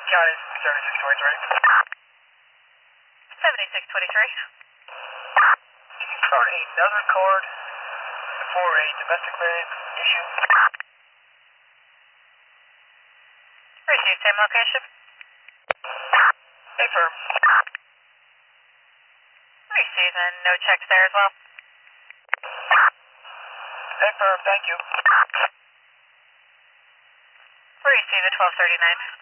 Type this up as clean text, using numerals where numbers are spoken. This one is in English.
County 7623. 7623. Chart 8 does record for a domestic variance issue. Receive same location. Affirm. Receive and no checks there as well. Affirm, thank you. Receive at 1239.